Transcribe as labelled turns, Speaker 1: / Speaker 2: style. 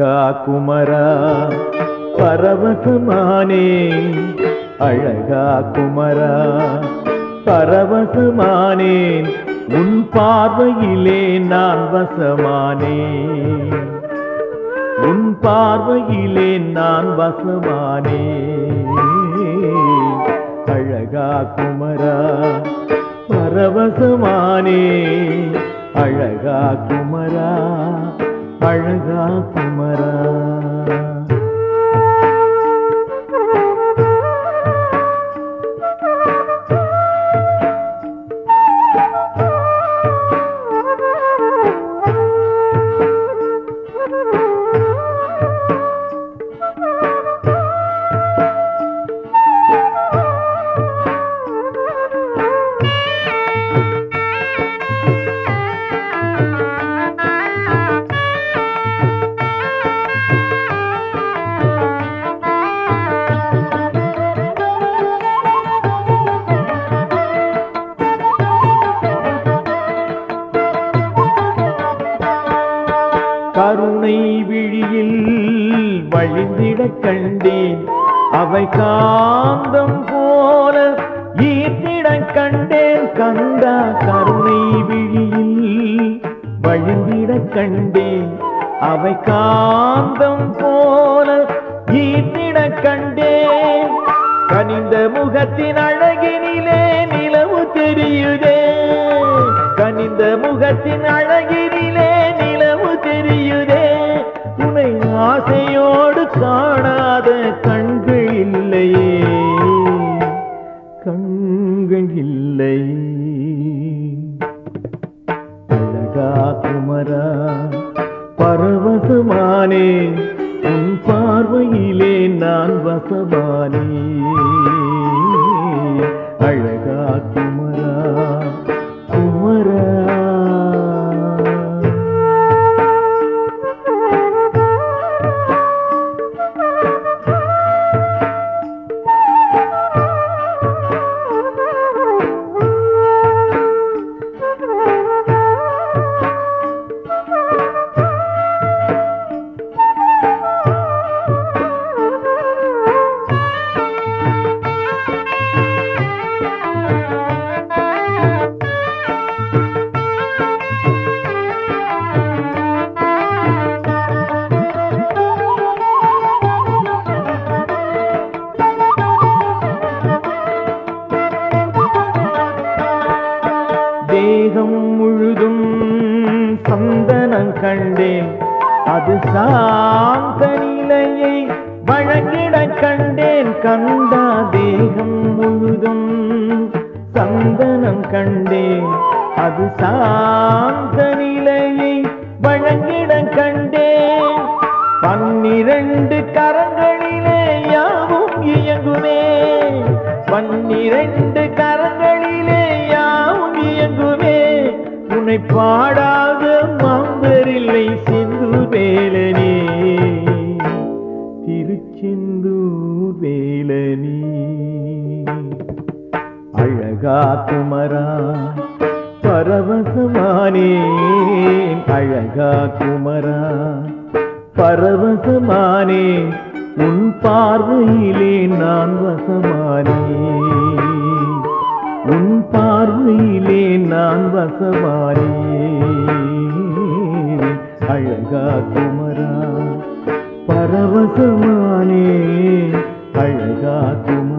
Speaker 1: அழகா குமரா பரவசமானே, அழகா குமரா பரவசமானேன், உன் பார்வையிலே நான் வசமானேன், உன் பார்வையிலே நான் வசமானேன். அழகா குமரா பரவசமானே, அழகா குமரா, அழகா குமரா. கருணை விழியில் வழிந்திடக் கண்டேன், அவை காந்தம் போல ஈர்த்திடக் கண்டேன். கண்டா கருணை விழியில் வழிந்திடக் கண்டேன், அவை காந்தம் போல ஈர்த்திடக் கண்டேன். கனிந்த முகத்தின் அழகினிலே நிலவு தெரியுதே, கனிந்த முகத்தின் அழகினிலே நிலவு தெரியுதே. உன்னை ஆசையோடு காணாத கண்கள் இல்லையே, கண்கள் இல்லையே. அழகா குமரா பரவசமானே, உன் பார்வையிலே நான் வசமானே. அழகா குமரா குமரா. தேகம் முழுதும் சந்தனம் கண்டேன், அது சாந்த நிலையை வழங்கிடக் கண்டேன். கண்டா தேகம் முழுதும் சந்தனம் கண்டேன், அது சாந்த நிலையை வழங்கிடக் கண்டேன். 12 கரங்களிலே யாவும் இயங்குமே, 12 கரங்களிலே யாவும் இயங்குமே. உன்னை பாடாத மாந்தரில்லை செந்தூர் வேலனே, திருச்செந்தூர் வேலனே. அழகா குமரா பரவசமானேன், அழகா குமரா பரவசமானே, உன் பார்வையிலே நான் வசமானேன், உன் பார்வையிலே நான் வசமானேன். அழகா குமரா பரவசமானே, அழகா குமரா.